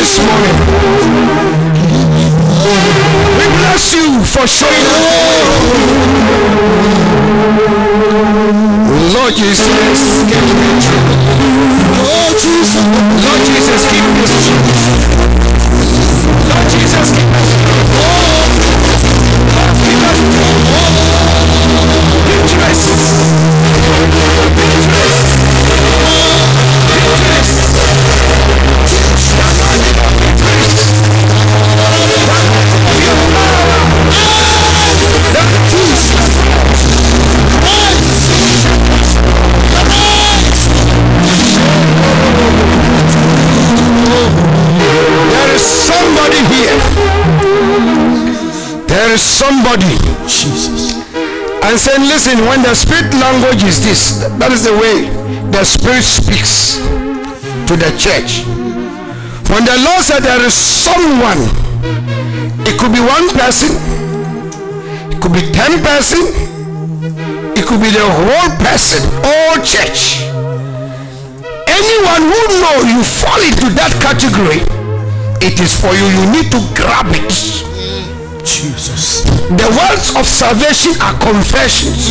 this morning. We bless you for showing us. Lord Jesus, keep me true. Lord Jesus, keep me true. Lord Jesus, keep us true. Lord, keep us true. Interest. There is somebody, Jesus, and saying, listen, when the spirit language is this, that is the way the spirit speaks to the church. When the Lord said there is someone, it could be one person, it could be 10 person, it could be the whole person, all church. Anyone who know you fall into that category, it is for you. You need to grab it. Jesus. The words of salvation are confessions.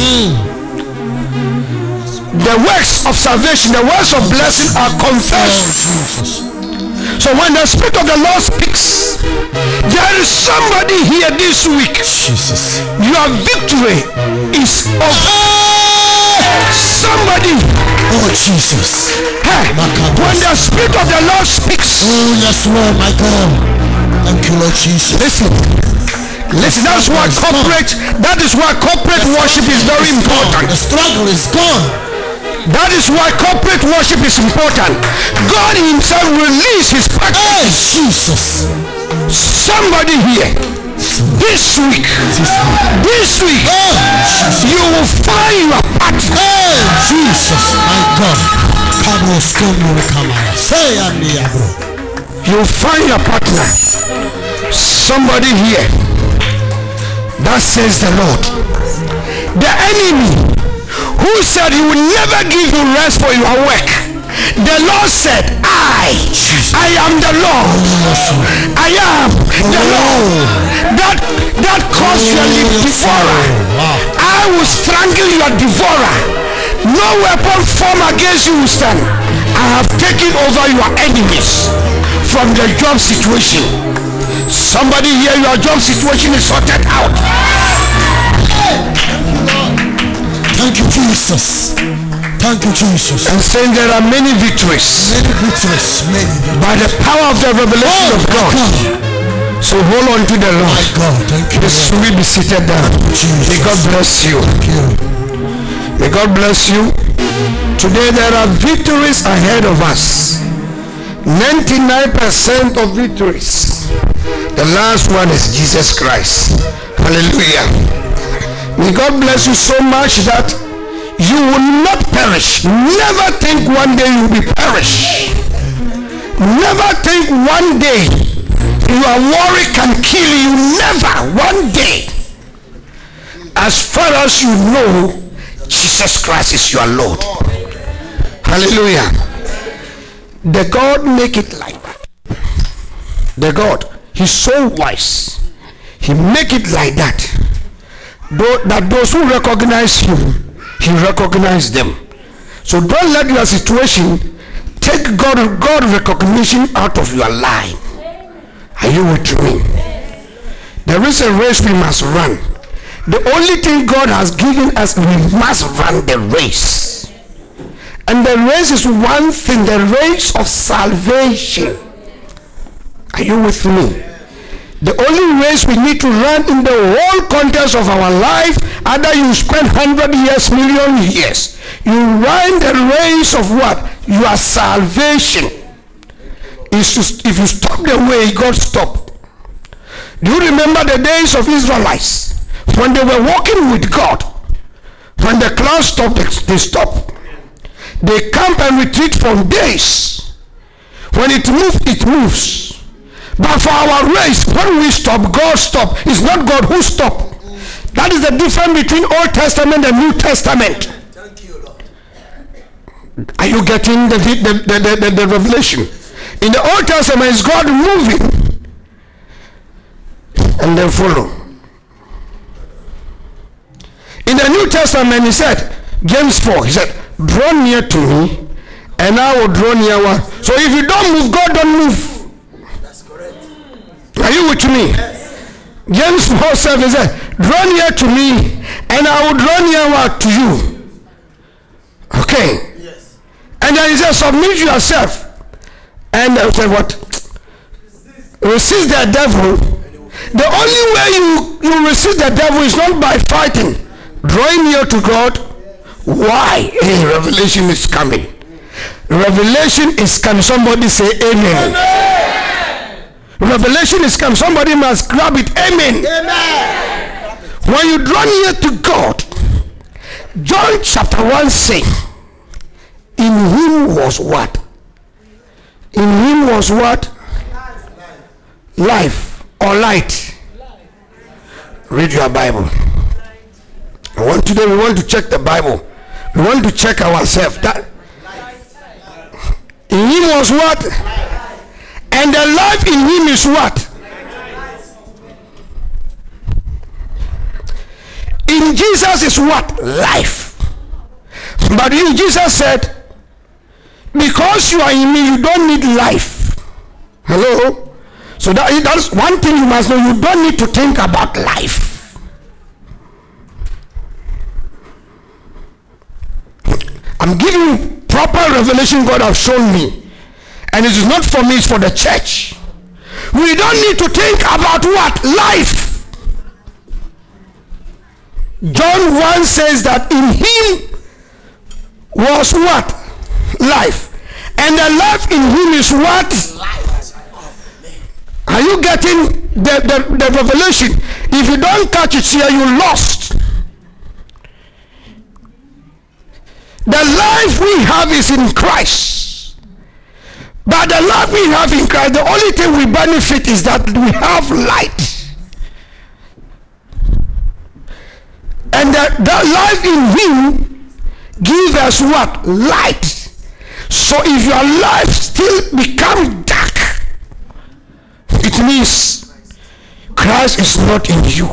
The words of salvation, the words of blessing are confessions. So when the Spirit of the Lord speaks, there is somebody here this week. Jesus. Your victory is over. Somebody. Oh Jesus. Hey, when the Spirit of the Lord speaks. Oh yes, Lord, my God. Thank you, Lord Jesus. Listen, that's why corporate worship is very important. The struggle is gone. That is why corporate worship is important. God himself released his package. Hey, Jesus. Somebody here this week, you will find your partner. Hey, Jesus, my God. You'll find your partner. Somebody here. That says the Lord. The enemy who said he will never give you rest for your work, the Lord said, I am the Lord. I am the Lord that caused your devourer. I will strangle your devourer. No weapon formed against you will stand. I have taken over your enemies from the job situation. Somebody here, your job situation is sorted out. Thank you, Jesus. Thank you, Jesus. And saying there are many victories. By the power of the revelation of God. So hold on to the Lord. My God, thank you. This will be seated down. May God bless you. May God bless you. Today there are victories ahead of us. 99% of victories. The last one is Jesus Christ. Hallelujah. May God bless you so much that you will not perish. Never think one day you will be perished. Never think one day your worry can kill you. Never. One day. As far as you know, Jesus Christ is your Lord. Hallelujah. The God make it like that. The God, he's so wise. He make it like that. That those who recognize him, he recognize them. So don't let your situation take God recognition out of your life. Are you with me? There is a race we must run. The only thing God has given us, we must run the race. And the race is one thing, the race of salvation. Are you with me? The only race we need to run in the whole context of our life, either you spend 100 years, million years, you run the race of what? Your salvation. If you stop the way, God stopped. Do you remember the days of Israelites? When they were walking with God, when the clouds stopped, they stopped. They camp and retreat for days. When it moves, it moves. But for our race, when we stop, God stops. It's not God who stops. That is the difference between Old Testament and New Testament. Thank you, Lord. Are you getting the revelation? In the Old Testament, is God moving and then follow. In the New Testament, he said, James 4, he said, draw near to me and I will draw near one. So if you don't move, God don't move. That's correct. Are you with me? Yes. James 4 7 said, draw near to me and I will draw near one to you. Okay. Yes. And then he said, submit yourself. And I said, what? Resist the devil. The only way you resist the devil is not by fighting. Drawing near to God. Why? Hey, revelation is coming. Revelation is coming. Somebody say amen. Amen. Revelation is coming. Somebody must grab it. Amen. Amen. When you draw near to God, John chapter 1 says, in him was what? In him was what? Life or light. Read your Bible. Today we want to check the Bible. We want to check ourselves. That in him was what? And the life in him is what? In Jesus is what? Life. But you, Jesus said, because you are in me, you don't need life. Hello? So that's one thing you must know. You don't need to think about life. I'm giving you proper revelation God has shown me. And it is not for me, it's for the church. We don't need to think about what? Life. John 1 says that in him was what? Life. And the life in him is what? Are you getting the revelation? If you don't catch it here, you lost. The life we have is in Christ. But the life we have in Christ, the only thing we benefit is that we have light. And that life in him gives us what? Light. So if your life still becomes dark, it means Christ is not in you.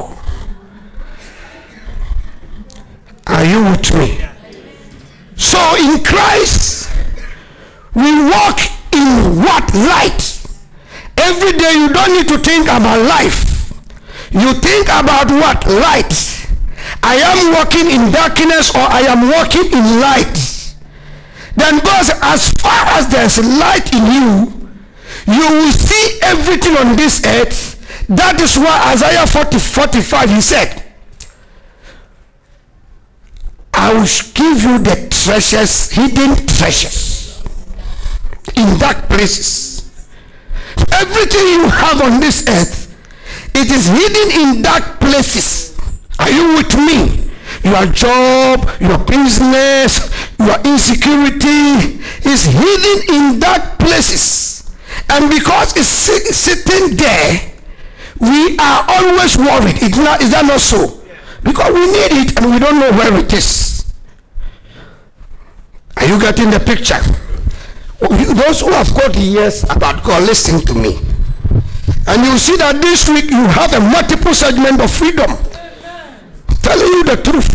Are you with me? So in Christ, we walk in what? Light. Every day you don't need to think about life. You think about what? Light. I am walking in darkness or I am walking in light. Then God says, as far as there's light in you, you will see everything on this earth. That is why Isaiah 40:45 he said, I will give you the treasures, hidden treasures in dark places. Everything you have on this earth, it is hidden in dark places. Are you with me? Your job, your business, your insecurity is hidden in dark places. And because it's sitting there, we are always worried. Is that not so? Because we need it and we don't know where it is. Are you getting the picture? Those who have got ears about God, listen to me. And you see that this week you have a multiple segment of freedom. Telling you the truth.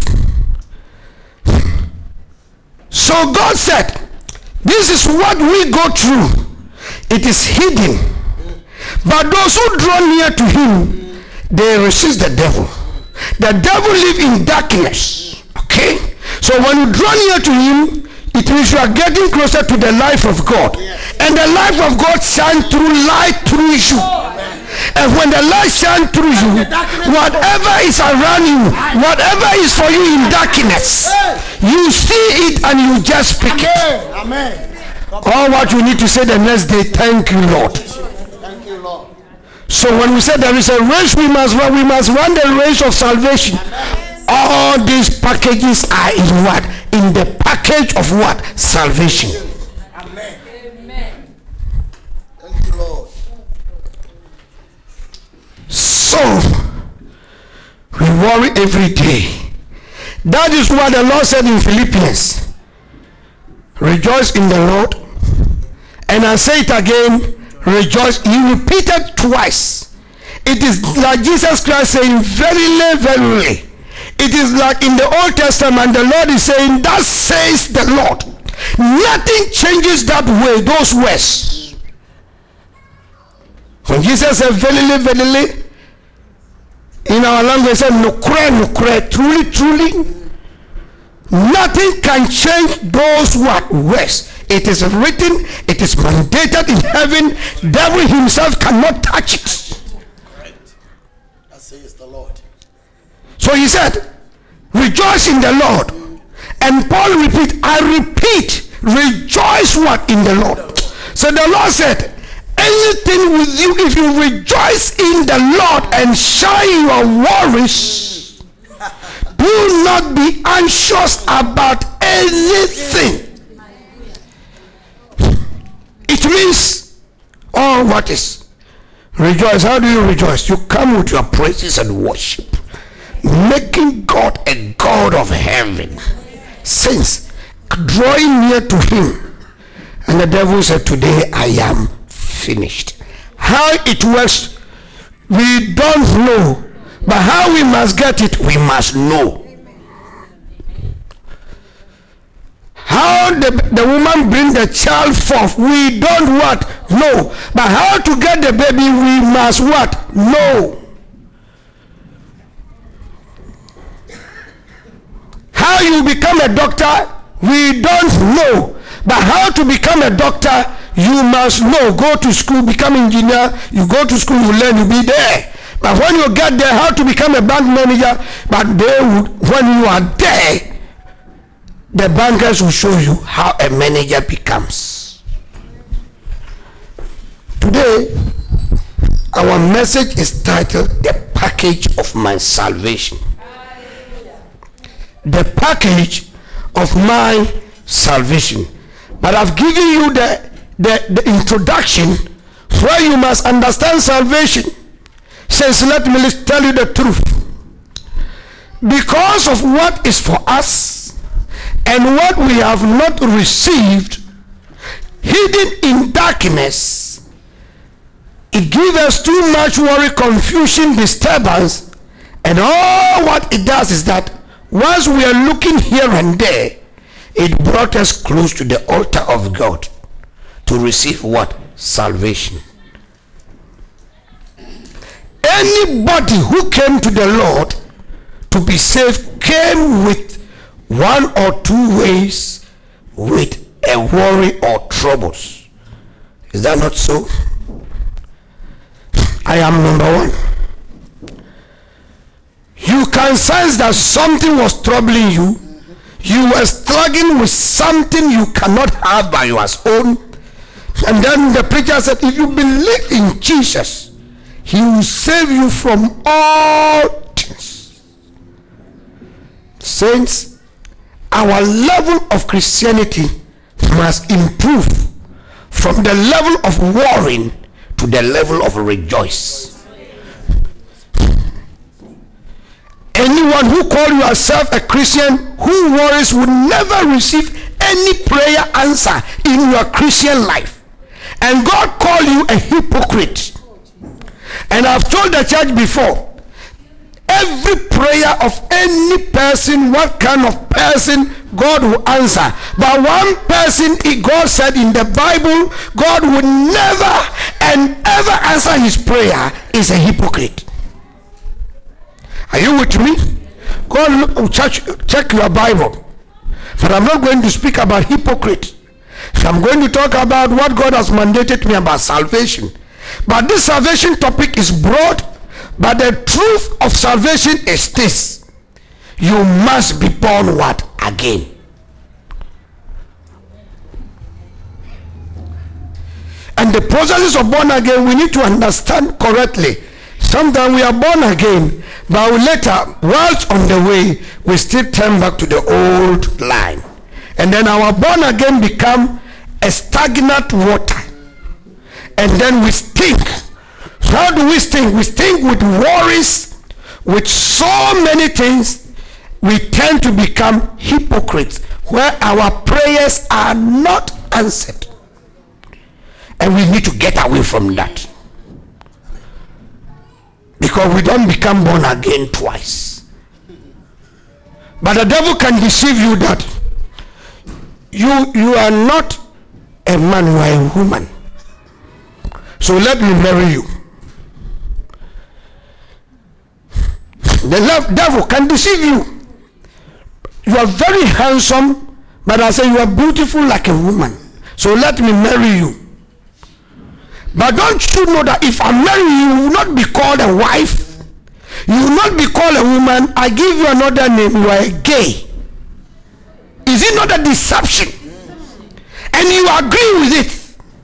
So God said, this is what we go through. It is hidden. But those who draw near to him, they resist the devil. The devil lives in darkness. Okay? So when you draw near to him, it means you are getting closer to the life of God. And the life of God shines through light through you. And when the light shines through you, whatever is around you, whatever is for you in darkness, you see it and you just speak it. Amen. All what you need to say the next day, thank you, Lord. Thank you, Lord. So when we say there is a race we must run the race of salvation. All these packages are in what? In the package of what? Salvation. Amen. Amen. Thank you, Lord. So we worry every day. That is what the Lord said in Philippians. Rejoice in the Lord. And I say it again, rejoice. He repeated twice. It is like Jesus Christ saying, verily, verily. It is like in the Old Testament, the Lord is saying, thus says the Lord. Nothing changes that way, those words. When Jesus said, verily, verily, in our language, said, nukre, nukre, truly, truly. Nothing can change those words. It is written, it is mandated in heaven. Devil himself cannot touch it. Right. That says the Lord. So he said, rejoice in the Lord. And Paul repeat, I repeat, rejoice what? In the Lord. So the Lord said, anything with you, if you rejoice in the Lord and shine your worries, do not be anxious about anything. It means, oh, what is? Rejoice. How do you rejoice? You come with your praises and worship, making God a God of heaven. Saints, drawing near to him. And the devil said, today I am finished. How it works, we don't know. But how we must get it, we must know. How the woman bring the child forth, we don't what? Know. But how to get the baby, we must what? Know. How you become a doctor, we don't know. But how to become a doctor, you must know. Go to school, become engineer, you go to school, you learn, you be there. But when you get there, how to become a bank manager, but they would, when you are there, the bankers will show you how a manager becomes. Today, our message is titled, The Package of My Salvation. The package of my salvation. But I've given you the introduction where you must understand salvation. Says, let me tell you the truth. Because of what is for us and what we have not received, hidden in darkness, it gives us too much worry, confusion, disturbance, and all what it does is that once we are looking here and there, it brought us close to the altar of God to receive what? Salvation. Anybody who came to the Lord to be saved came with one or two ways, with a worry or troubles. Is that not so? I am number one. You can sense that something was troubling you. You were struggling with something you cannot have by your own. And then the preacher said, if you believe in Jesus, he will save you from all things. Saints, our level of Christianity must improve from the level of worrying to the level of rejoice. Anyone who calls yourself a Christian who worries will never receive any prayer answer in your Christian life. And God called you a hypocrite. And I've told the church before, every prayer of any person, what kind of person, God will answer. But one person, God said in the Bible, God would never and ever answer his prayer, is a hypocrite. Are you with me? Go look, check your Bible. But I'm not going to speak about hypocrite. I'm going to talk about what God has mandated me about salvation. But this salvation topic is broad, but the truth of salvation is this: you must be born what? Again. And the processes of born again, we need to understand correctly. Sometimes we are born again, but later, whilst on the way, we still turn back to the old line. And then our born again become a stagnant water. And then we stink. How do we stink? We stink with worries, with so many things. We tend to become hypocrites, where our prayers are not answered. And we need to get away from that. Because we don't become born again twice. But the devil can deceive you that you are not a man, you are a woman. So let me marry you. The devil can deceive you. You are very handsome, but I say you are beautiful like a woman. So let me marry you. But don't you know that if I marry you, you will not be called a wife, you will not be called a woman. I give you another name, you are a gay. Is it not a deception? And you agree with it.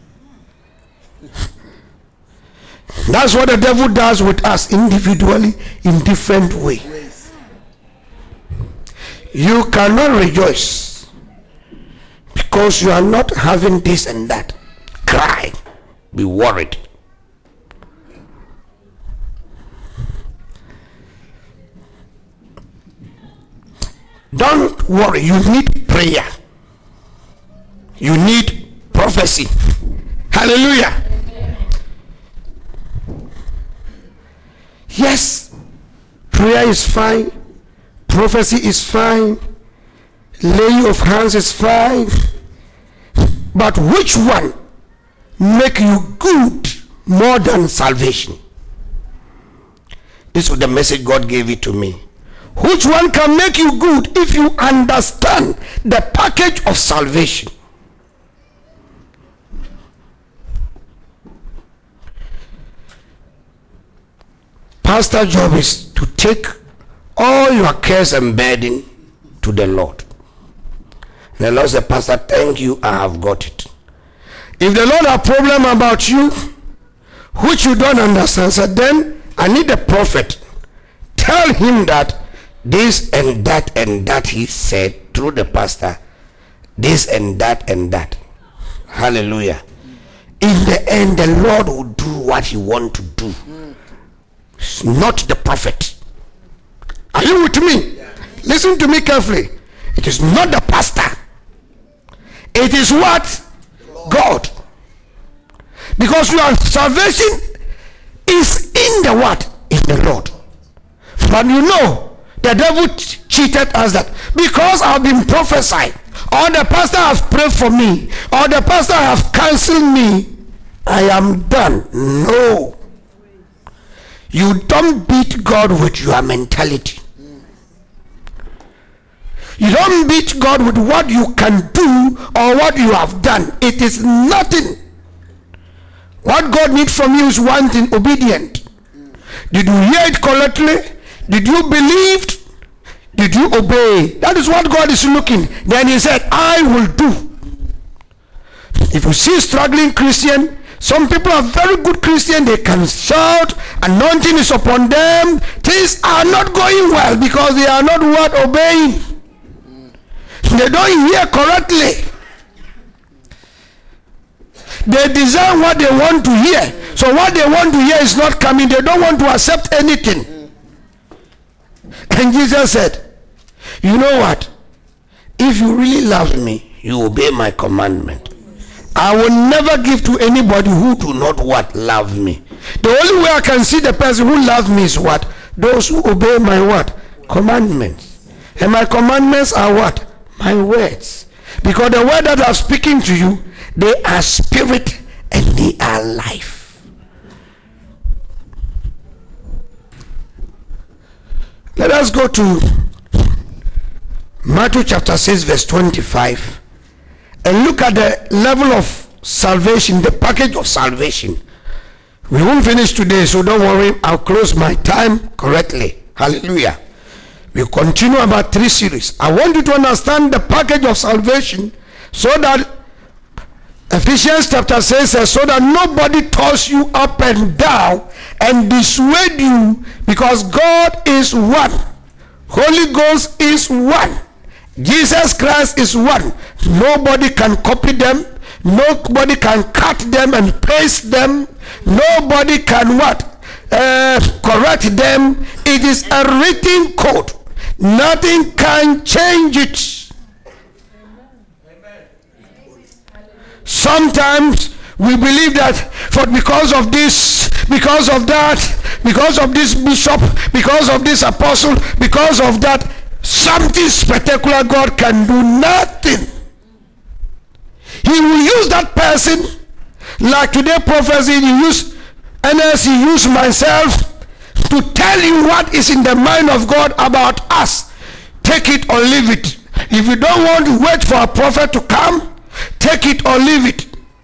That's what the devil does with us individually in different ways. You cannot rejoice because you are not having this and that. Cry, be worried. Don't worry, you need prayer. You need prophecy. Hallelujah. Yes, prayer is fine, prophecy is fine, laying of hands is fine, but which one make you good more than salvation? This was the message God gave it to me. Which one can make you good if you understand the package of salvation? Pastor's job is to take all your cares and burden to the Lord. And the Lord said, Pastor, thank you, I have got it. If the Lord has a problem about you, which you don't understand, so then I need a prophet. Tell him that this and that he said through the pastor, this and that. Hallelujah. In the end, the Lord will do what he wants to do. It's not the prophet. Are you with me? Yeah. Listen to me carefully. It is not the pastor. It is what? God. Because your salvation is in the what? In the Lord. But you know, the devil cheated us that because I've been prophesied, or the pastor has prayed for me, or the pastor has counseled me, I am done. No. You don't beat God with your mentality. You don't beat God with what you can do or what you have done. It is nothing. What God needs from you is one thing: obedient. Did you hear it correctly? Did you believe? Did you obey? That is what God is looking. Then he said, I will do. If you see struggling Christian, some people are very good Christian, they can shout, anointing is upon them, things are not going well because they are not what? Obeying. They don't hear correctly. They design what they want to hear. So what they want to hear is not coming. They don't want to accept anything. And Jesus said, you know what? If you really love me, you obey my commandment. I will never give to anybody who do not what? Love me. The only way I can see the person who loves me is what? Those who obey my what? Commandments. And my commandments are what? My words. Because the word that I'm speaking to you, they are spirit and they are life. Let us go to Matthew chapter 6 verse 25 and look at the level of salvation, the package of salvation. We won't finish today, so don't worry, I'll close my time correctly. Hallelujah. We'll continue about 3 series. I want you to understand the package of salvation so that Ephesians chapter 6 says, so that nobody toss you up and down and dissuade you, because God is one. Holy Ghost is one. Jesus Christ is one. Nobody can copy them. Nobody can cut them and paste them. Nobody can what? Correct them. It is a written code. Nothing can change it. Sometimes We believe that for because of this, because of that, because of this bishop, because of this apostle, because of that, something spectacular, God can do nothing. He will use that person, like today prophecy, he used NS, he used myself to tell you what is in the mind of God about us. Take it or leave it. If you don't want to wait for a prophet to come, take it or leave it.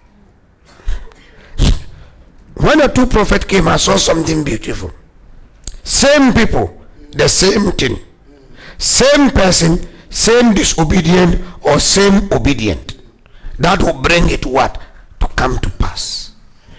When the two prophets came, I saw something beautiful. Same people, the same thing. Same person, same disobedient or same obedient. That will bring it what? To come to pass.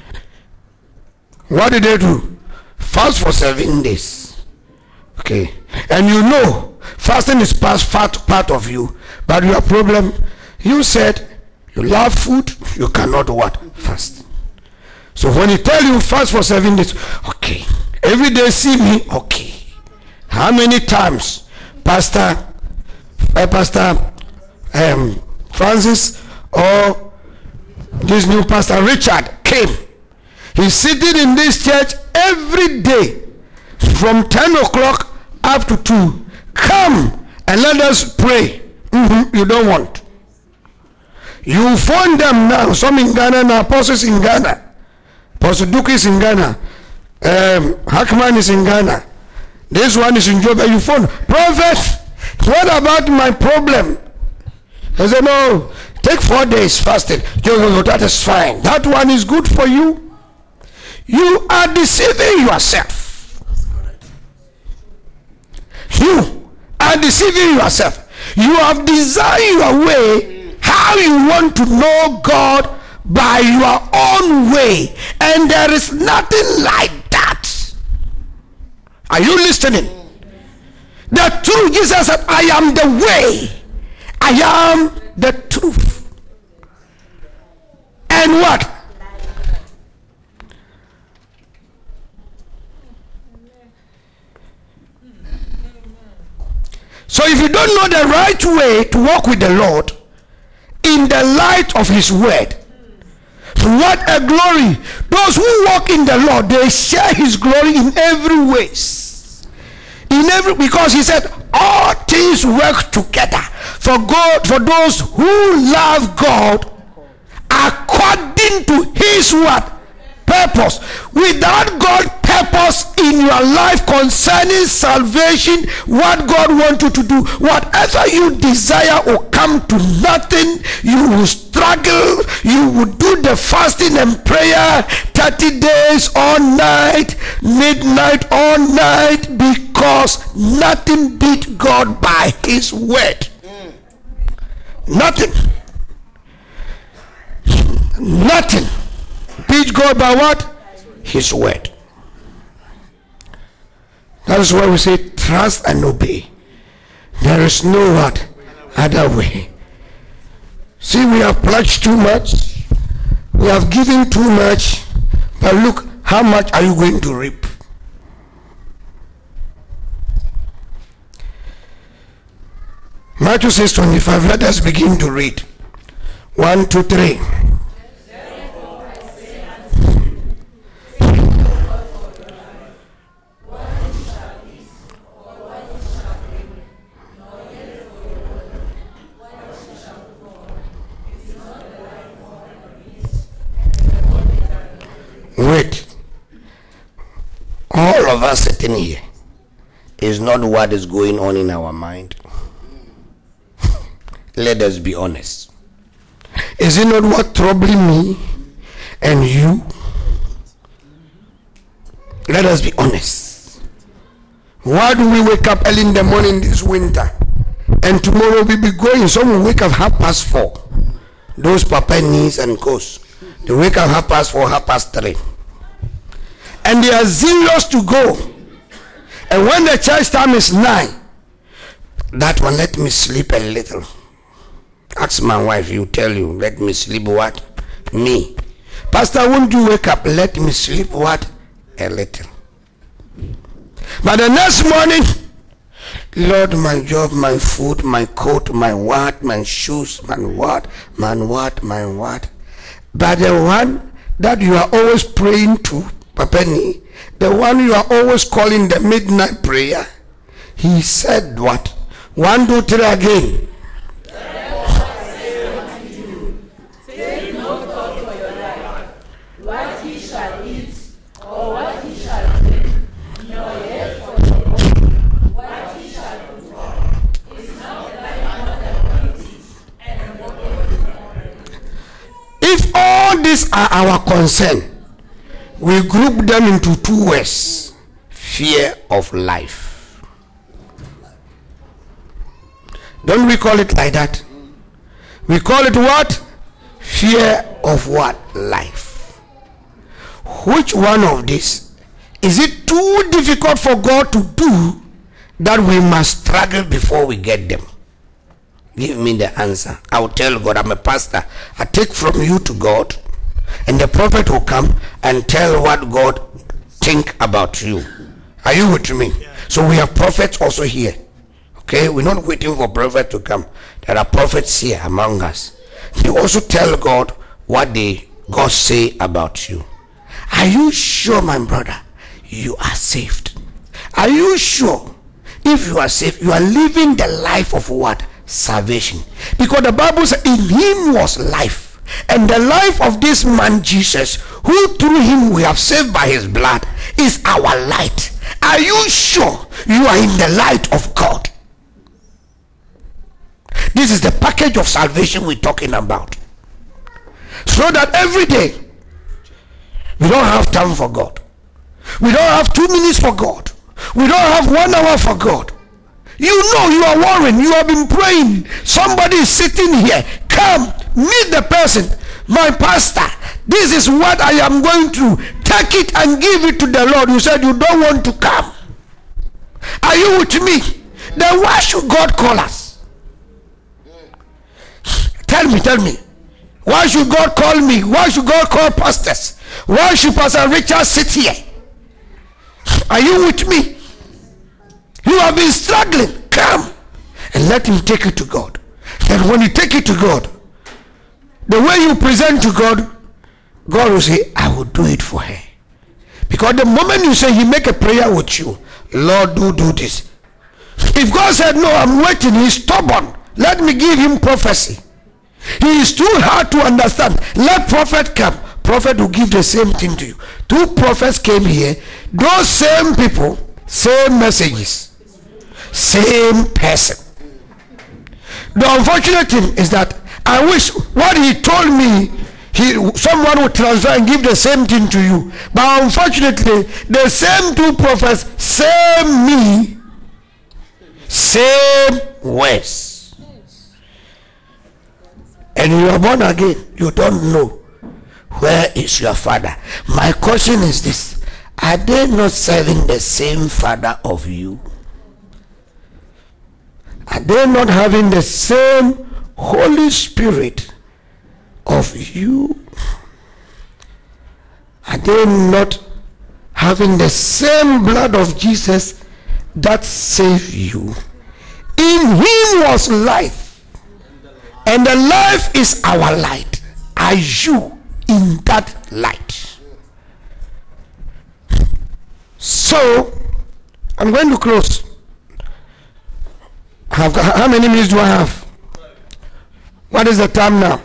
What did they do? Fast for 7 days. Okay. And you know, fasting is part of you. But your problem, you said you love food, you cannot what? Fast. So when he tell you fast for 7 days, okay. Every day see me, okay. How many times Pastor Francis or this new Pastor Richard came? He's sitting in this church every day from 10 o'clock up to 2. Come and let us pray. You don't want. You phone them now. Some in Ghana now, apostles in Ghana. Apostle Duke is in Ghana. Hackman is in Ghana. This one is in Joburg. You phone, prophet, what about my problem? I said, no, take 4 days fasting. That is fine. That one is good for you. You are deceiving yourself. You are deceiving yourself. You have designed your way, how you want to know God by your own way, and there is nothing like that. Are you listening? The truth, Jesus said, I am the way, I am the truth, and what? So if you don't know the right way to walk with the Lord in the light of his word, what a glory. Those who walk in the Lord, they share his glory in every ways. Because he said all things work together for God, for those who love God according to his what? Purpose. Without God's purpose in your life concerning salvation, what God wants you to do, whatever you desire will come to nothing. You will struggle. You will do the fasting and prayer 30 days all night, midnight all night, because nothing beat God by his word. Nothing. Nothing beat God by what? His word. That is why we say trust and obey. There is no what? Other way. See, we have pledged too much. We have given too much. But look, how much are you going to reap? Matthew 6:25. Let us begin to read. 1, 2, 3. Wait. All of us sitting here is not what is going on in our mind. Let us be honest. Is it not what troubling me and you? Let us be honest. Why do we wake up early in the morning this winter, and tomorrow we be going? Some will wake up 4:30. Those papa knees and coast, they wake up 4:30, 3:30, and they are zealous to go. And when the church time is 9, that one, let me sleep a little. Ask my wife, you tell you, let me sleep what? Me. Pastor, won't you wake up? Let me sleep what? A little. But the next morning, Lord, my job, my food, my coat, my what, my shoes, my what, my what, my what. But the one that you are always praying to, Papani, the one you are always calling the midnight prayer, he said what? 1, 2, 3 again. Take no thought for your life, what ye shall eat, or what ye shall drink, nor yet for your body, what ye shall put on. Is not the life more than meat, and the body more than drink? If all these are our concern, we group them into 2 words: fear of life. Don't we call it like that? We call it what? Fear of what? Life. Which one of these is it too difficult for God to do that we must struggle before we get them? Give me the answer. I will tell God, I'm a pastor. I take from you to God, and the prophet will come and tell what God think about you. Are you with me? So we have prophets also here. Okay, we're not waiting for prophet to come. There are prophets here among us. They also tell God what God say about you. Are you sure, my brother, you are saved? Are you sure? If you are saved, you are living the life of what? Salvation. Because the Bible says in him was life, and the life of this man Jesus, who through him we have saved by his blood, is our light. Are you sure you are in the light of God? This is the package of salvation we're talking about. So that every day we don't have time for God. We don't have 2 minutes for God. We don't have 1 hour for God. You know you are worrying. You have been praying. Somebody is sitting here. Come, meet the person. My pastor, this is what I am going through. Take it and give it to the Lord. You said you don't want to come. Are you with me? Then why should God call us? Tell me. Why should God call me? Why should God call pastors? Why should Pastor Richard sit here? Are you with me? You have been struggling. Come and let him take it to God. And when you take it to God, the way you present to God, God will say, I will do it for her. Because the moment you say, he make a prayer with you, Lord, do this. If God said, no, I'm waiting, he's stubborn, let me give him prophecy. He is too hard to understand. Let prophet come. Prophet will give the same thing to you. 2 prophets came here. Those same people, same messages, same person. The unfortunate thing is that I wish what he told me, someone would transfer and give the same thing to you. But unfortunately, the same 2 prophets, same me, same words. And you are born again, you don't know where is your father. My question is this: are they not serving the same father of you? Are they not having the same Holy Spirit of you? Are they not having the same blood of Jesus that saved you? In him was life, and the life is our light. Are you in that light? So I'm going to close. How many minutes do I have? What is the time now?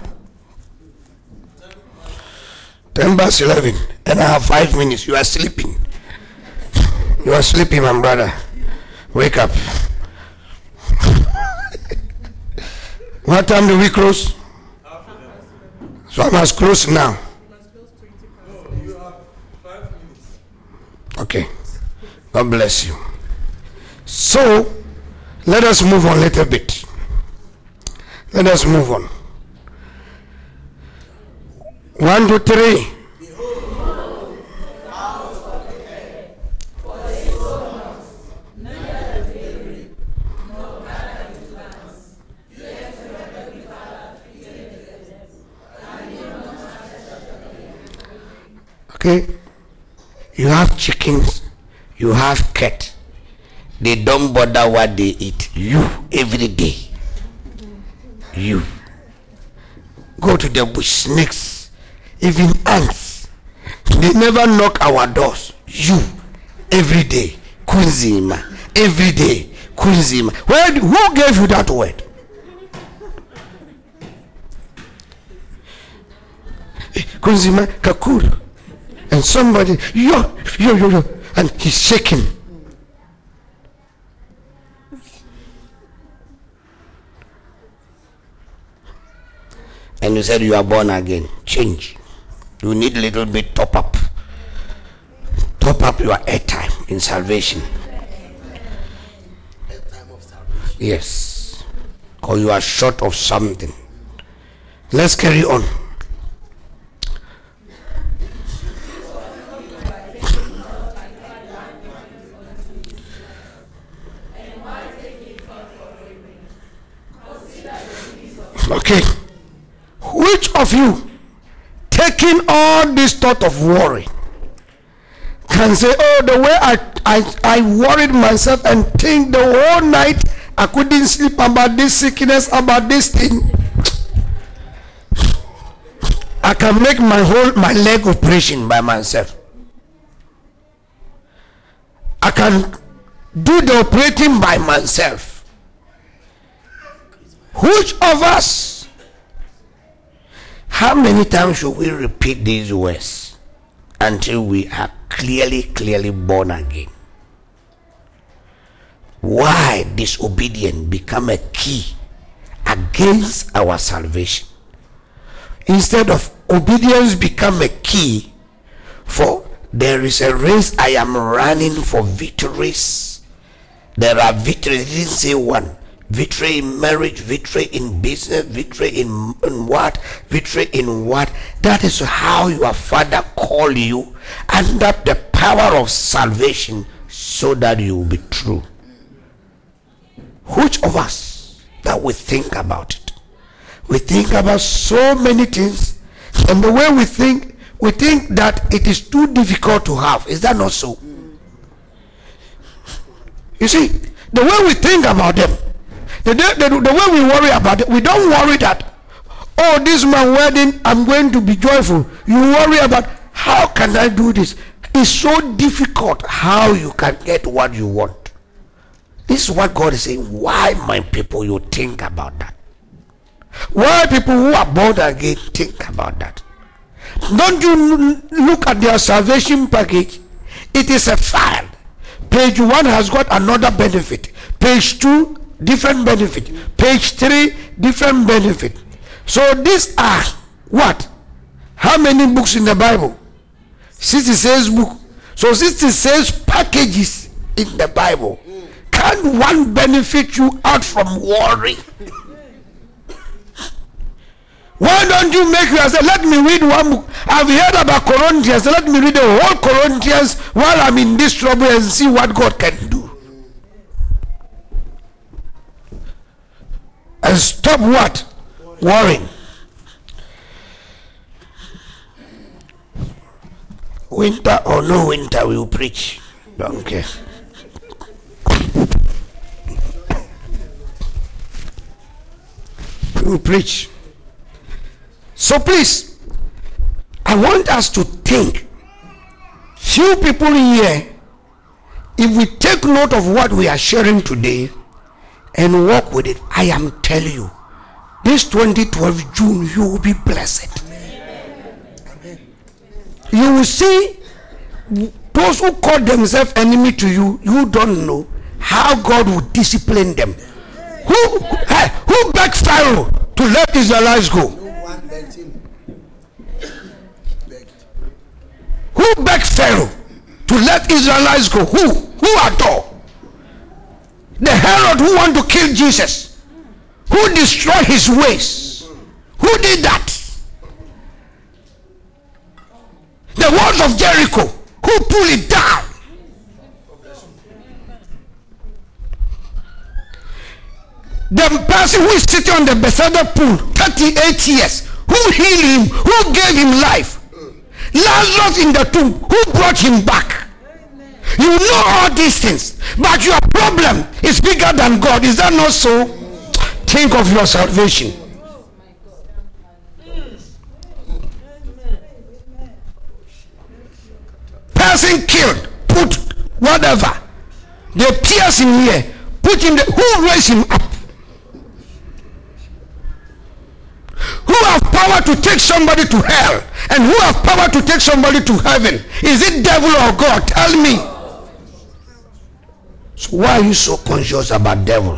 10:11, and I have 5 minutes. You are sleeping. You are sleeping, my brother. Wake up. What time do we close? So I must close now. Okay. God bless you. So let us move on a little bit. Let us move on. 1, 2, 3. Okay, you have chickens, you have cat. They don't bother what they eat. You, every day. You go to the bush, snakes, even ants. They never knock our doors. You, every day, Kunzima, every day, Kunzima. Who gave you that word? Kunzima Kakuru. And somebody, yo, and he's shaking. And you said you are born again. Change. You need a little bit top up. Top up your airtime in salvation. Yes. Because you are short of something. Let's carry on. Okay. Which of you, taking all this thought of worry, can say, oh, the way I worried myself and think the whole night I couldn't sleep about this sickness, about this thing, I can make my leg operation by myself. I can do the operating by myself. Which of us? How many times should we repeat these words until we are clearly born again? Why disobedience become a key against our salvation? Instead of obedience become a key for there is a race I am running for victories. There are victories. It didn't say one. Victory in marriage, victory in business, victory in what? Victory in what? That is how your Father called you under the power of salvation so that you will be true. Which of us that we think about it? We think about so many things, and the way we think that it is too difficult to have. Is that not so? You see, the way we think about them, the way we worry about it, we don't worry that, oh, this my wedding, I'm going to be joyful. You worry about, how can I do this? It's so difficult how you can get what you want. This is what God is saying. Why, my people, you think about that? Why people who are born again think about that? Don't you look at their salvation package? It is a file. Page 1 has got another benefit. Page 2, different benefit. Page 3, different benefit. So these are what? How many books in the Bible? 66 books. So 66 packages in the Bible. Can one benefit you out from worry? Why don't you make yourself, let me read one book. I've heard about Corinthians. Let me read the whole Corinthians while I'm in this trouble and see what God can do. And stop what? Worrying. Winter or no winter, we will preach. Don't care. We will preach. So please, I want us to think. Few people here, if we take note of what we are sharing today and work with it, I am telling you, this 2012 June, you will be blessed. Amen. You will see those who call themselves enemy to you, you don't know how God will discipline them. Who begged Pharaoh to let Israelites go? Who begged Pharaoh to let Israelites go? Who at all? The Herod who want to kill Jesus, who destroyed his ways. Who did that? The walls of Jericho, who pulled it down? The person who is sitting on the Bethesda pool 38 years, who healed him, who gave him life? Lazarus in the tomb, who brought him back? You know all these things, but your problem is bigger than God. Is that not so? Think of your salvation. person killed, put whatever. They pierce him here, put him there. Who raised him up? Who have power to take somebody to hell? And who have power to take somebody to heaven? Is it devil or God? Tell me. So why are you so conscious about devil?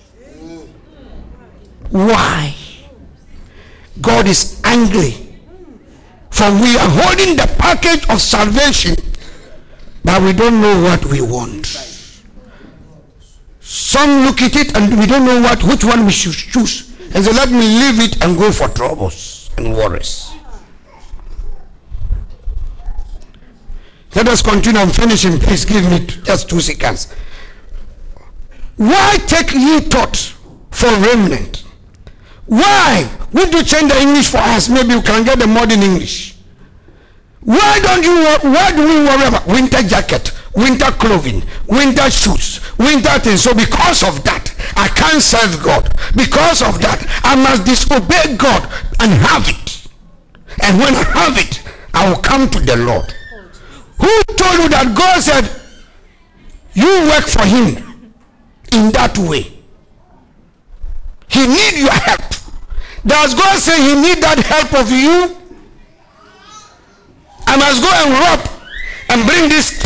Why? God is angry. For we are holding the package of salvation, but we don't know what we want. Some look at it and we don't know which one we should choose. And say, let me leave it and go for troubles and worries. Let us continue. I'm finishing. Please give me just 2 seconds. Why take ye thought for remnant? Why? Would you change the English for us? Maybe you can get the modern English. Why do we worry about winter jacket, winter clothing, winter shoes, winter things? So because of that, I can't serve God. Because of that, I must disobey God and have it. And when I have it, I will come to the Lord. Who told you that God said, you work for him in that way? He needs your help. Does God say he needs that help of you? I must go and rob and bring this.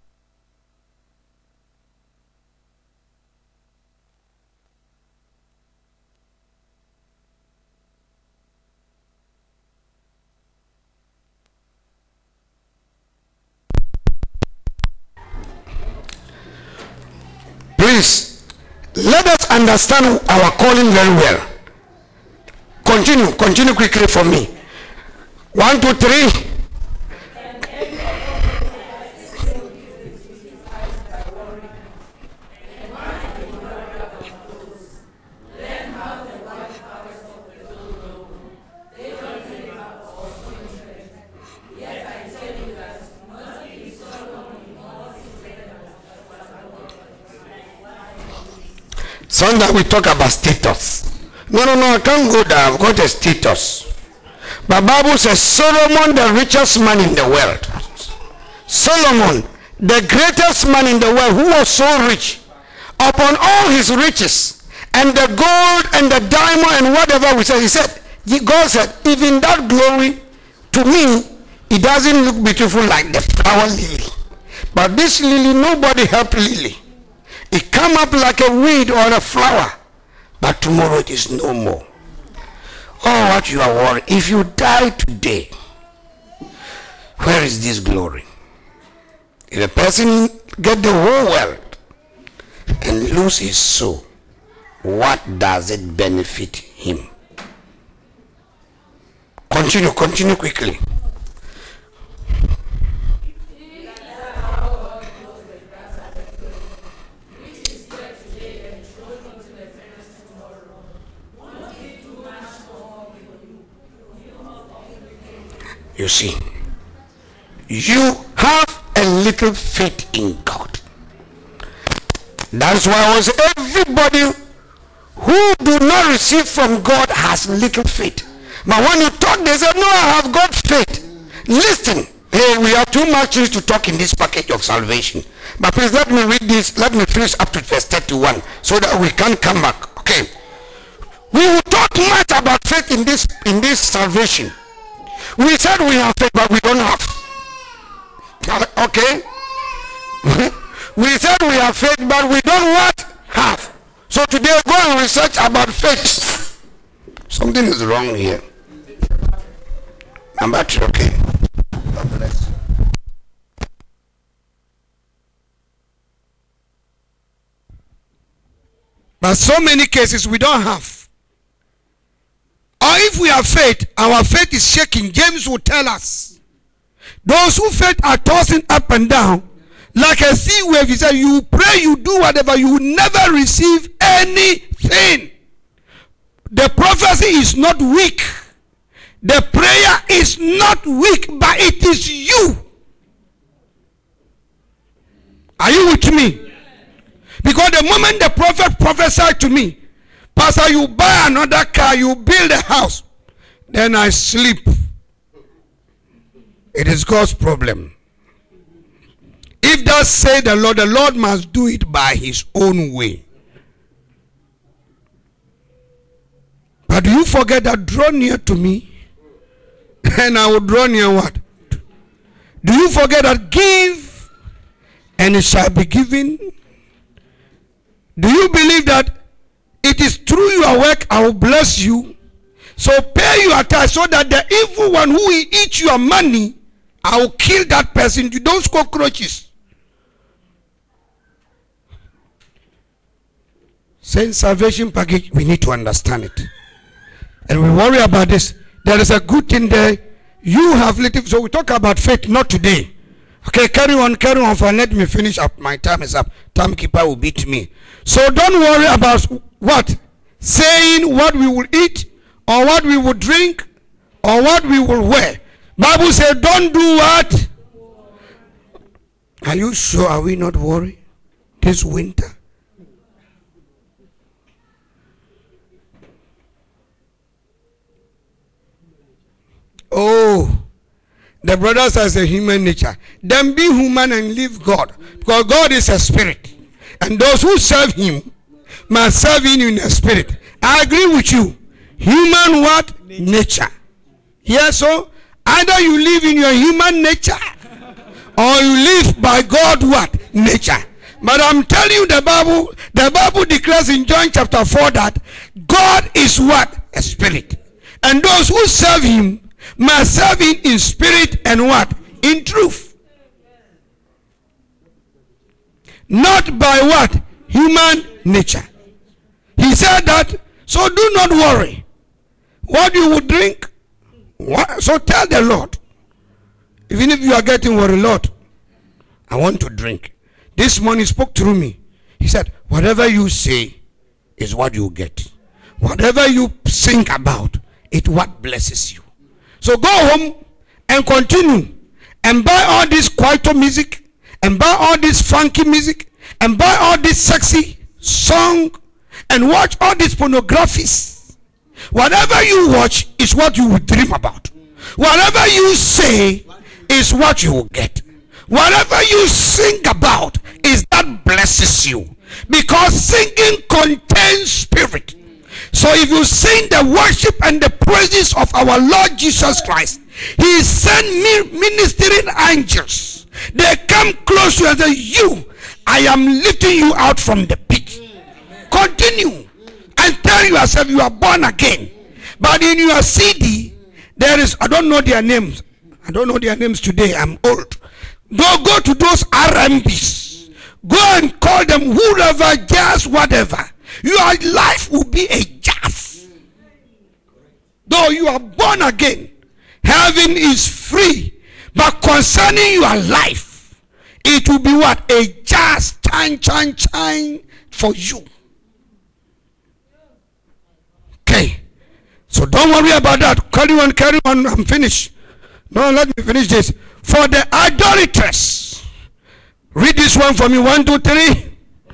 Please, let us understand our calling very well. Continue quickly for me. 1, 2, 3. Sunday we talk about status. No, I can't go there. I've got a status. But Bible says Solomon, the richest man in the world. Solomon, the greatest man in the world, who was so rich, upon all his riches, and the gold and the diamond and whatever we said, he said, God said, even that glory, to me, it doesn't look beautiful like the flower lily. But this lily, nobody helped lily. It come up like a weed or a flower, but tomorrow it is no more. Oh, what you are worried. If you die today, where is this glory? If a person get the whole world and lose his soul, what does it benefit him? Continue quickly. You see, you have a little faith in God. That's why was everybody who do not receive from God has little faith. But when you talk, they say, no, I have got faith. Listen, hey, we have too much to talk in this package of salvation. But please let me read this. Let me finish up to verse 31 so that we can come back. Okay. We will talk much about faith in this salvation. We said we have faith, but we don't have. Okay? We said we have faith, but we don't what? Have. So today, go and research about faith. Something is wrong here. Number 2, okay? God bless. But so many cases we don't have. Or if we have faith, our faith is shaking. James will tell us. Those who faith are tossing up and down like a sea wave. He said, you pray, you do whatever, you will never receive anything. The prophecy is not weak. The prayer is not weak, but it is you. Are you with me? Because the moment the prophet prophesied to me, Pastor, you buy another car, you build a house, then I sleep. It is God's problem. If thus say the Lord must do it by his own way. But do you forget that draw near to me, and I will draw near what? Do you forget that give, and it shall be given? Do you believe that it is through your work I will bless you? So pay your tithe, so that the evil one who will eat your money, I will kill that person. You don't cockroaches. Saying salvation package, we need to understand it. And we worry about this. There is a good thing there. You have little, so we talk about faith, not today. Okay, carry on, for let me finish up. My time is up. Timekeeper will beat me. So don't worry about what? Saying what we will eat, or what we will drink, or what we will wear. Bible says don't do what? Are you sure? Are we not worried this winter? Oh, the brothers has a human nature. Then be human and live God. Because God is a spirit. And those who serve him must serve him in a spirit. I agree with you. Human what? Nature. Yes, so either you live in your human nature or you live by God what? Nature. But I'm telling you, the Bible declares in John chapter 4 that God is what? A spirit. And those who serve him must serve him in spirit and what? In truth. Not by what? Human nature. He said that, so do not worry what you will drink. What? So tell the Lord, even if you are getting worried, Lord, I want to drink. This morning he spoke through me. He said, whatever you say is what you get. Whatever you think about, it what blesses you. So go home and continue and buy all this kwaito music, and buy all this funky music, and buy all this sexy song, and watch all these pornographies. Whatever you watch is what you will dream about. Whatever you say is what you will get. Whatever you sing about is that blesses you, because singing contains spirit. So if you sing the worship and the praises of our Lord Jesus Christ, he sent ministering angels. They come close to you and say, you, I am lifting you out from the pit. Continue and tell yourself you are born again. But in your CD, there is, I don't know their names. I don't know their names today. I'm old. Go to those RMBs. Go and call them whoever, jazz, whatever. Your life will be a jazz. Though you are born again, heaven is free. But concerning your life, it will be what? A jazz, chime for you. Okay. So don't worry about that. Carry on. I'm finished. No, let me finish this. For the idolatress. Read this one for me. 1, 2, 3.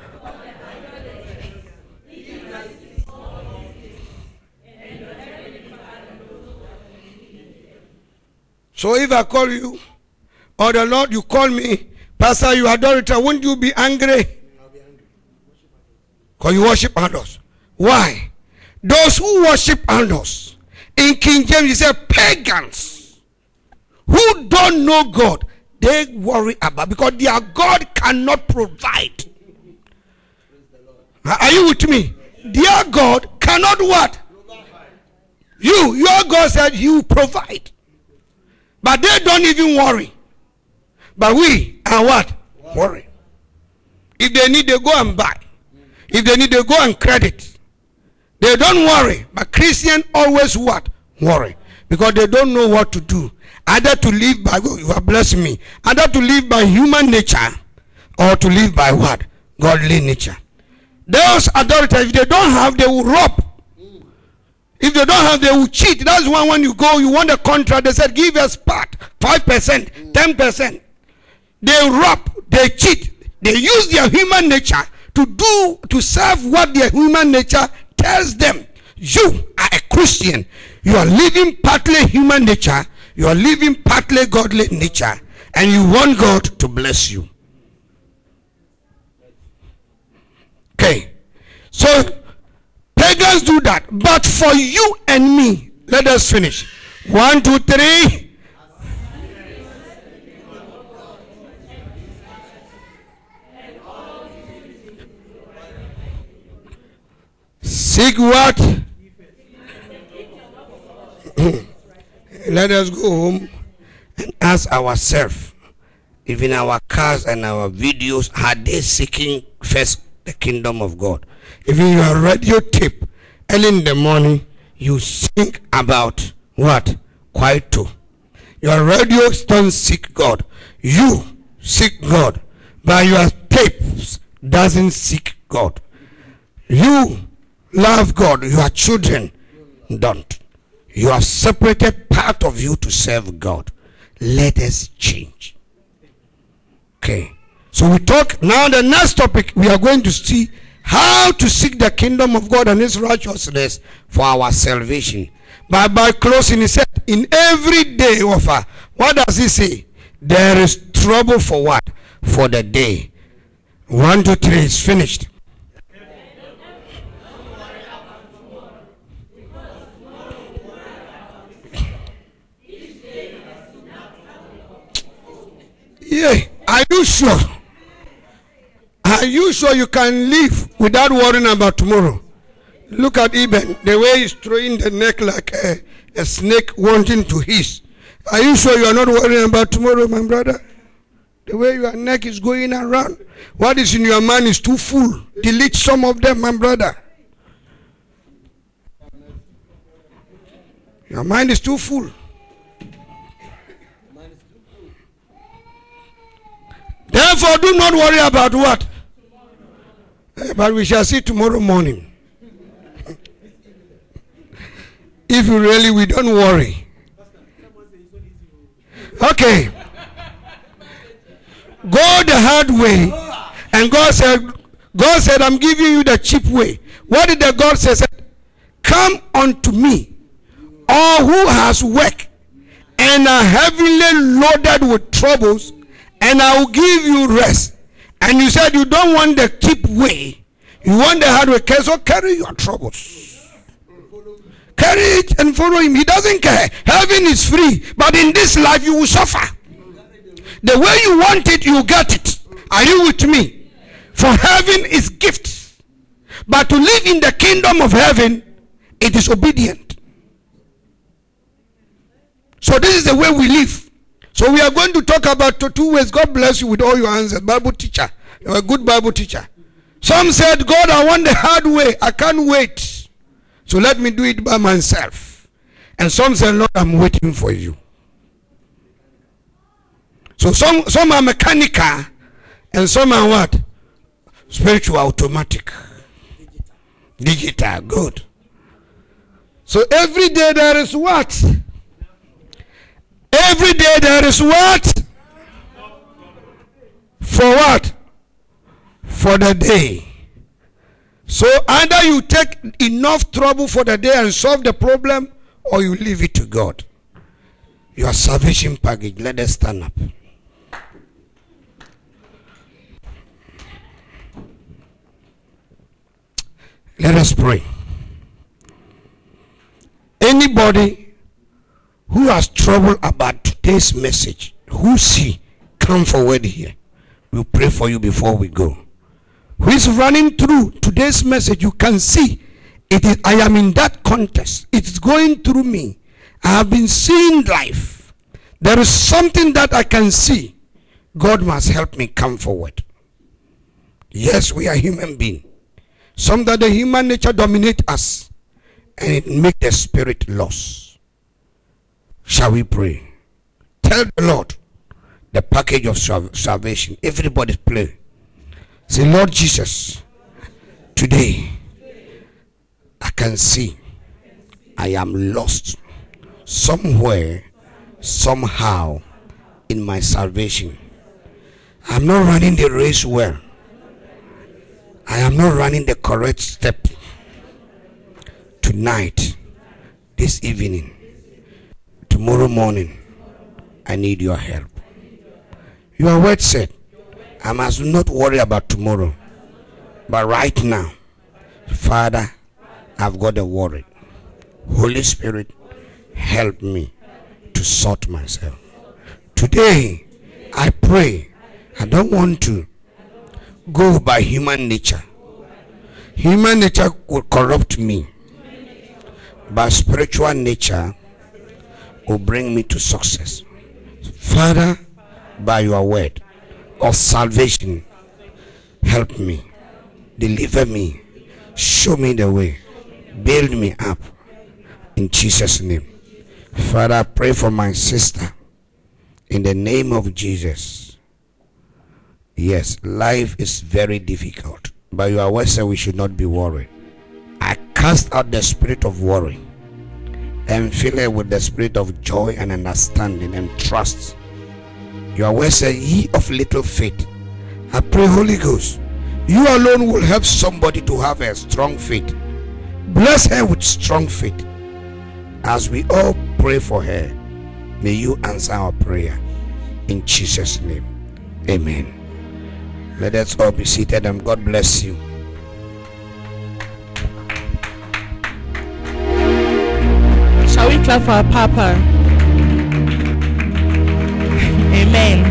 So if I call you, or the Lord, you call me, Pastor, you idolater, won't you be angry? Because you worship idols. Why? Those who worship idols, in King James, he said pagans, who don't know God, they worry about, because their God cannot provide. Are you with me? Their God cannot what? Your God said he will provide. But they don't even worry. But we are what? Worry. If they need, they go and buy. If they need, they go and credit. They don't worry. But Christians always what? Worry. Because they don't know what to do. Either to live by, you are blessing me, either to live by human nature, or to live by what? Godly nature. Those idolaters, if they don't have, they will rob. If they don't have, they will cheat. That's why when you go, you want a contract, they said, give us part, 5%, 10%. They rob, they cheat. They use their human nature to serve what their human nature tells them. You are a Christian. You are living partly human nature. You are living partly godly nature. And you want God to bless you. Okay. So pagans do that. But for you and me, let us finish. 1, 2, 3. Seek what? Let us go home and ask ourselves, even our cars and our videos, are they seeking first the kingdom of God? Even your radio tape, early in the morning, you think about what? Kwaito. Your radio don't seek God. You seek God. But your tapes doesn't seek God. You love God. Your children don't. You have separated part of you to serve God. Let us change. Okay. So we talk now. The next topic, we are going to see how to seek the kingdom of God and his righteousness for our salvation. But by closing, he said, in every day offer. What does he say? There is trouble for what? For the day. 1, 2, 3 is finished. Yeah, are you sure? Are you sure you can live without worrying about tomorrow? Look at Eben, the way he's throwing the neck like a snake wanting to hiss. Are you sure you are not worrying about tomorrow, my brother? The way your neck is going around, what is in your mind is too full. Delete some of them, my brother. Your mind is too full. Therefore, do not worry about what? But we shall see tomorrow morning. If you really, we don't worry. Okay. Go the hard way. And God said, I'm giving you the cheap way. What did the God say? Come unto me, all who has work and are heavily loaded with troubles, and I will give you rest. And you said you don't want the cheap way. You want the hard way. So carry your troubles. Carry it and follow him. He doesn't care. Heaven is free. But in this life you will suffer. The way you want it, you get it. Are you with me? For heaven is gift. But to live in the kingdom of heaven, it is obedient. So this is the way we live. So we are going to talk about 2 ways. God bless you with all your answers. Bible teacher. You're a good Bible teacher. Some said, God, I want the hard way. I can't wait. So let me do it by myself. And some said, Lord, I'm waiting for you. So some are mechanical and some are what? Spiritual, automatic. Digital. Good. So every day there is what? Every day there is what? For what? For the day. So either you take enough trouble for the day and solve the problem, or you leave it to God. Your salvation package. Let us stand up. Let us pray. Anybody who has trouble about today's message, who see, come forward here. We'll pray for you before we go. Who is running through today's message, you can see it is, I am in that context. It's going through me. I have been seeing life. There is something that I can see. God must help me come forward. Yes, we are human beings. Some that the human nature dominate us and it make the spirit lost. Shall we pray? Tell the Lord the package of salvation. Everybody play. Say, Lord Jesus, today I can see I am lost somewhere, somehow in my salvation. I'm not running the race well. I am not running the correct step. Tonight, this evening, tomorrow morning, I need your help. Your word said, I must not worry about tomorrow, But right now, Father, I've got a worry. Holy Spirit, help me to sort myself. Today, I pray, I don't want to go by human nature. Human nature will corrupt me, but spiritual nature will bring me to success. Father, by your word of salvation, help me, deliver me, show me the way, build me up in Jesus' name. Father, I pray for my sister in the name of Jesus. Yes, life is very difficult, but your word says we should not be worried. I cast out the spirit of worry and fill it with the spirit of joy and understanding and trust. Your word says, ye of little faith. I pray, Holy Ghost, you alone will help somebody to have a strong faith. Bless her with strong faith. As we all pray for her, may you answer our prayer in Jesus' name. Amen. Let us all be seated and God bless you. Shall we clap for our Papa? Amen.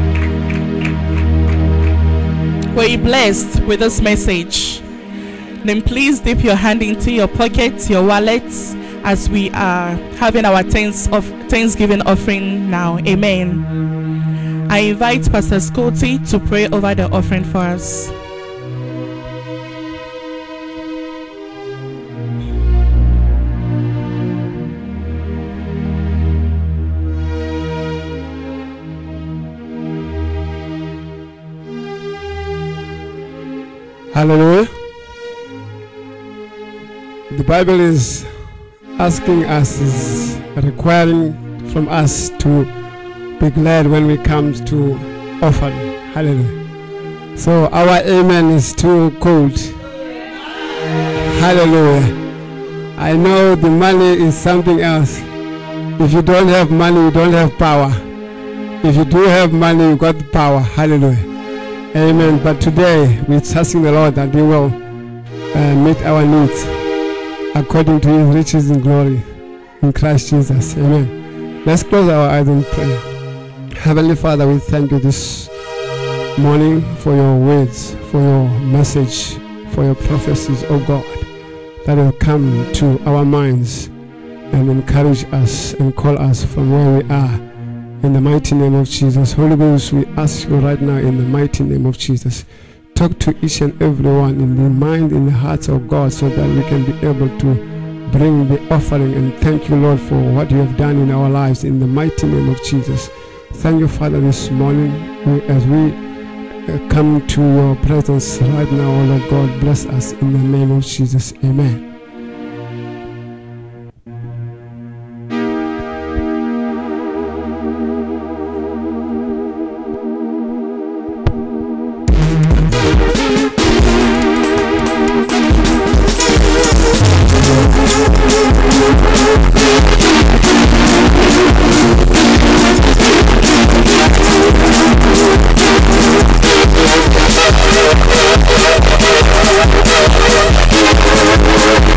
Were you blessed with this message? Then please dip your hand into your pockets, your wallets, as we are having our Thanksgiving offering now. Amen. I invite Pastor Scotty to pray over the offering for us. Hallelujah. The Bible is asking us, is requiring from us to be glad when we come to offering. Hallelujah. So our amen is too cold. Hallelujah. I know the money is something else. If you don't have money, you don't have power. If you do have money, you got the power. Hallelujah. Amen. But today we're asking the Lord that He will meet our needs according to His riches in glory in Christ Jesus. Amen. Let's close our eyes and pray. Heavenly Father, we thank you this morning for your words, for your message, for your prophecies, oh God, that will come to our minds and encourage us and call us from where we are. In the mighty name of Jesus. Holy Ghost, we ask you right now in the mighty name of Jesus, talk to each and everyone in the mind, in the hearts of God, so that we can be able to bring the offering. And thank you, Lord, for what you have done in our lives in the mighty name of Jesus. Thank you, Father, this morning as we come to your presence right now, oh Lord God, bless us in the name of Jesus. Amen. We'll be right back.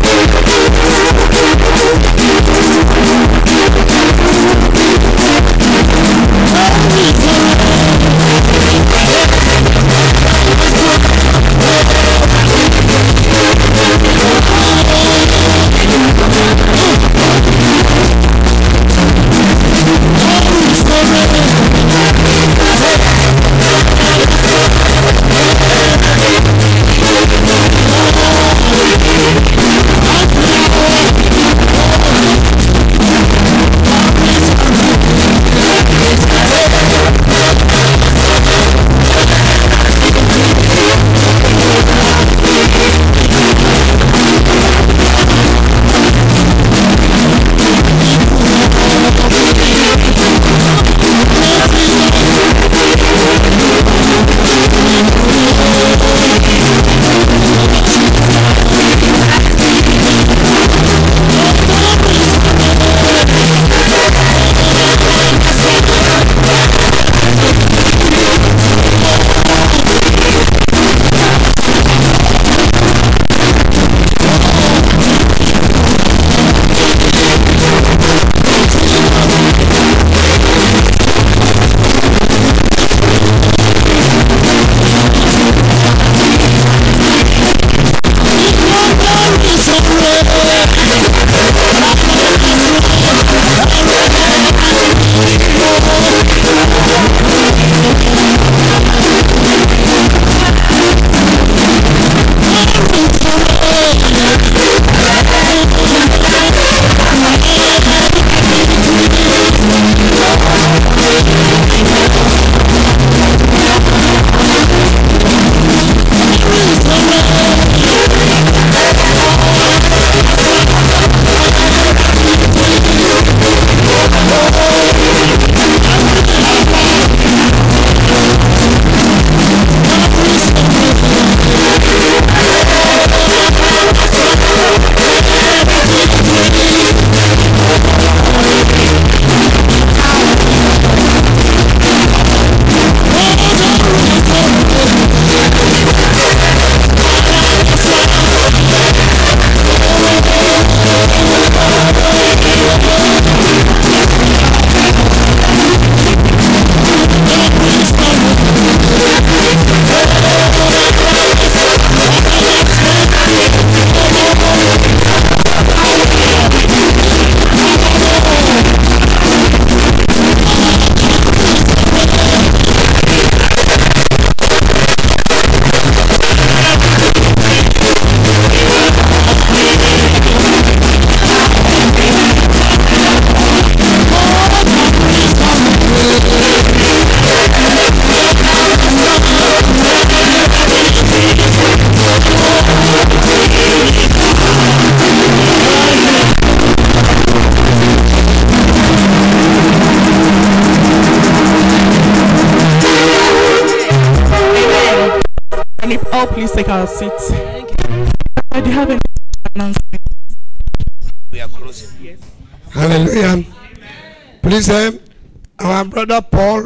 all please take our seats. Do you have any announcement? We are closing. Yes. Hallelujah. Please, our brother Paul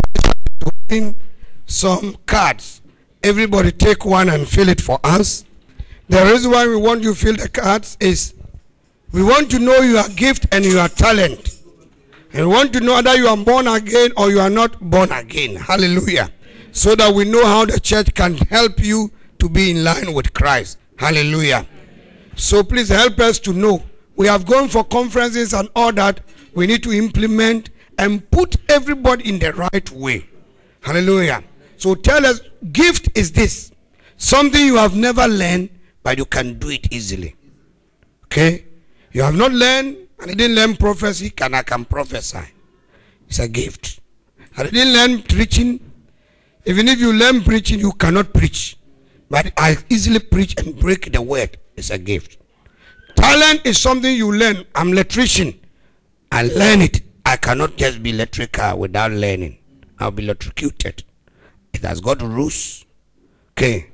in some cards. Everybody take one and fill it for us. The reason why we want you to fill the cards is we want to know your gift and your talent. And we want to know whether you are born again or you are not born again. Hallelujah. So that we know how the church can help you to be in line with Christ. Hallelujah. So please help us to know. We have gone for conferences and all that. We need to implement and put everybody in the right way. Hallelujah. So tell us, gift is this. Something you have never learned, but you can do it easily. Okay? You have not learned, and you didn't learn prophecy, I can prophesy. It's a gift. And you didn't learn preaching. Even if you learn preaching, you cannot preach. But I easily preach and break the word. It's a gift. Talent is something you learn. I'm an electrician. I learn it. I cannot just be electrical without learning. I'll be electrocuted. It has got rules. Okay.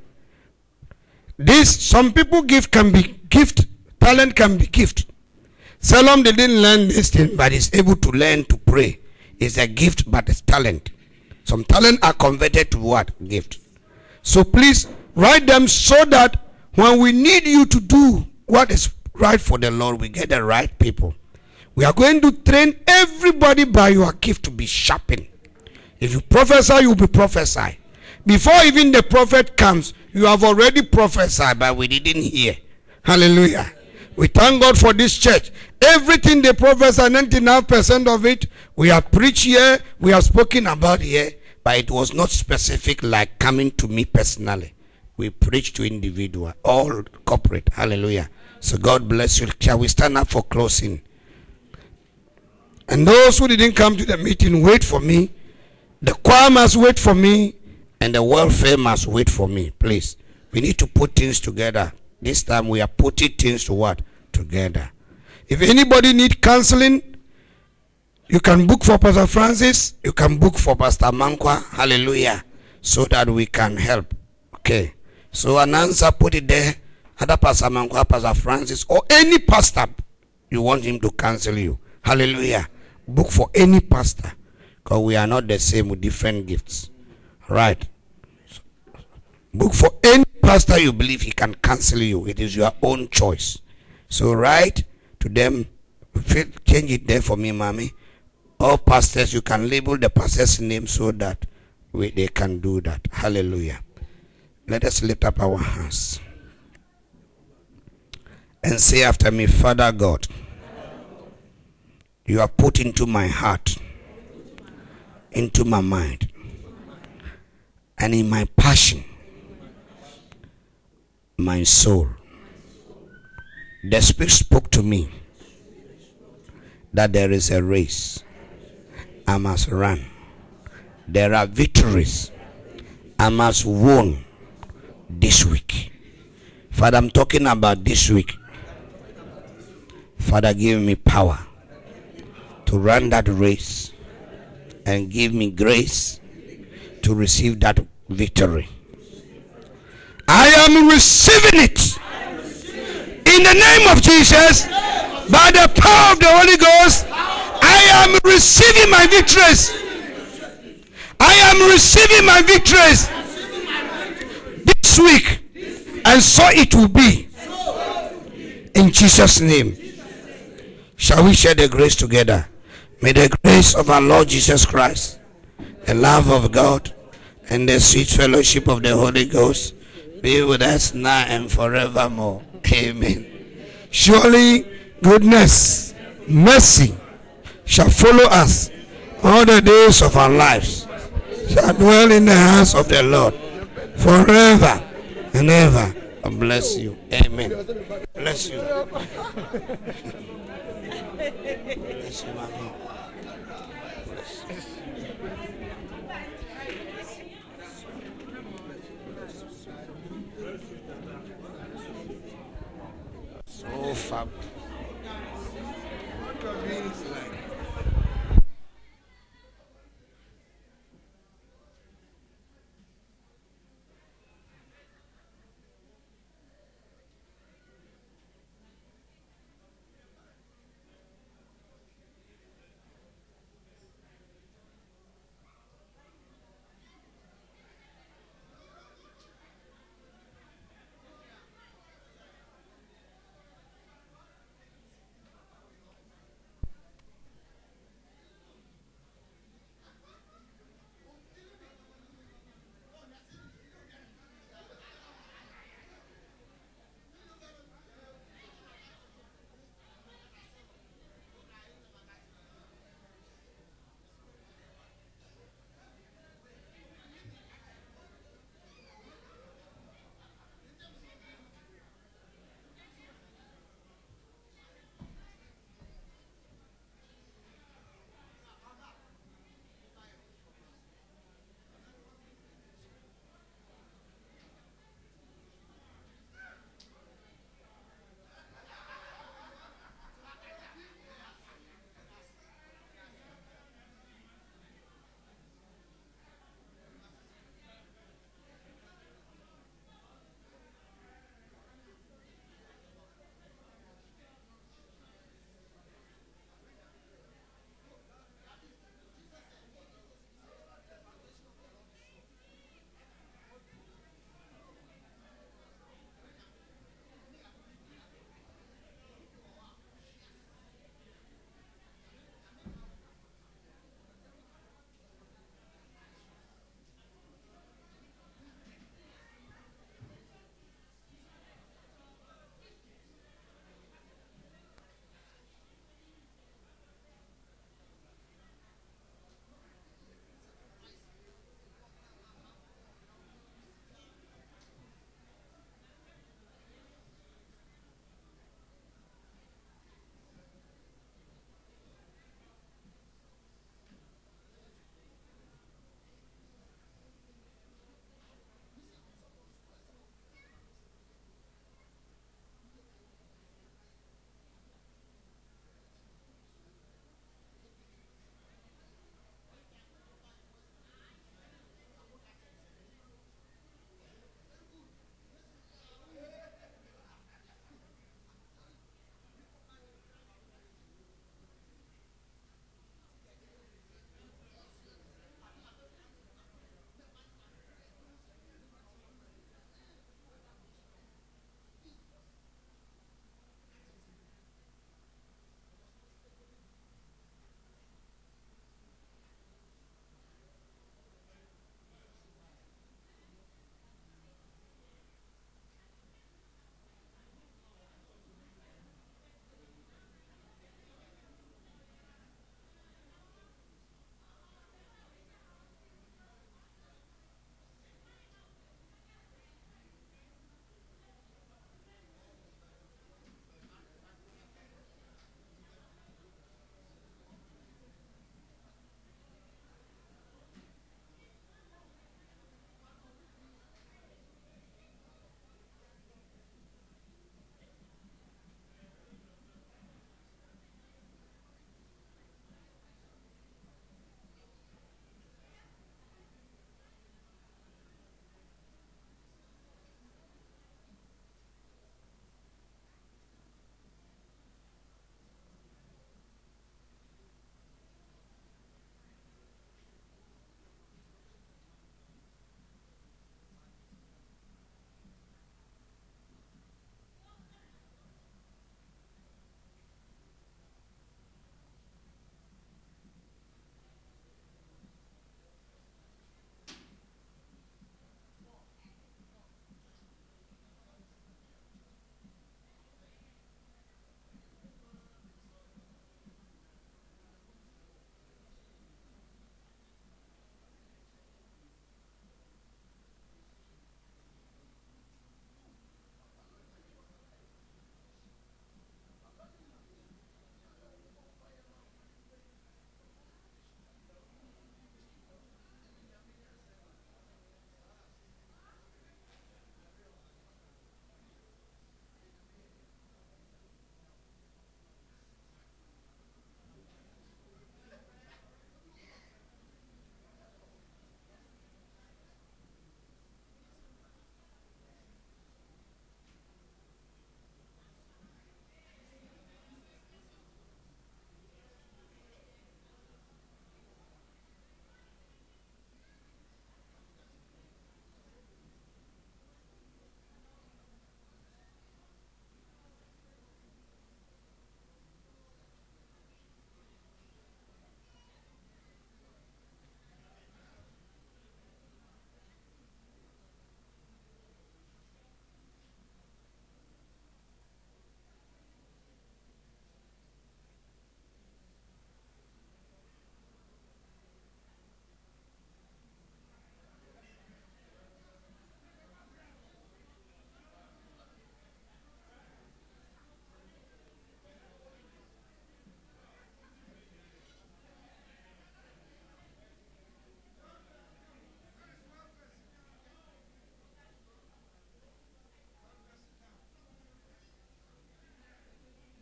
This, some people gift can be gift. Talent can be gift. Seldom they didn't learn this thing, but is able to learn to pray. It's a gift, but it's talent. Some talent are converted to what? Gift. So please write them so that when we need you to do what is right for the Lord, we get the right people. We are going to train everybody by your gift to be sharpened. If you prophesy, you will be prophesied. Before even the prophet comes, you have already prophesied, but we didn't hear. Hallelujah. We thank God for this church. Everything they prophesy, 99% of it, we have preached here, we have spoken about here, but it was not specific like coming to me personally. We preach to individual, all corporate. Hallelujah. So God bless you. Shall we stand up for closing? And those who didn't come to the meeting, wait for me. The choir must wait for me. And the welfare must wait for me. Please. We need to put things together. This time we are putting things to what? Together. If anybody need counseling, you can book for Pastor Francis. You can book for Pastor Mankwa. Hallelujah. So that we can help. Okay. So an answer, put it there. Other Pastor Mankwa, Pastor Francis, or any pastor you want him to counsel you. Hallelujah. Book for any pastor. Because we are not the same with different gifts. Right. Book for any pastor you believe he can counsel you. It is your own choice. So write to them. Change it there for me, mommy. All pastors, you can label the pastor's name so that they can do that. Hallelujah. Let us lift up our hands and say after me, Father God, you have put into my heart, into my mind, and in my passion, my soul. The Spirit spoke to me that there is a race I must run. There are victories I must win this week. Father, I'm talking about this week. Father, give me power to run that race and give me grace to receive that victory. I am receiving it in the name of Jesus. By the power of the Holy Ghost, I am receiving my victories. I am receiving my victories this week, and so it will be in Jesus' name. Shall we share the grace together? May the grace of our Lord Jesus Christ, the love of God, and the sweet fellowship of the Holy Ghost be with us now and forevermore. Amen. Surely goodness, mercy shall follow us all the days of our lives. Shall dwell in the house of the Lord forever and ever. God bless you. Amen. Bless you. Bless you, mommy. Bless you. So fab. What you're doing is like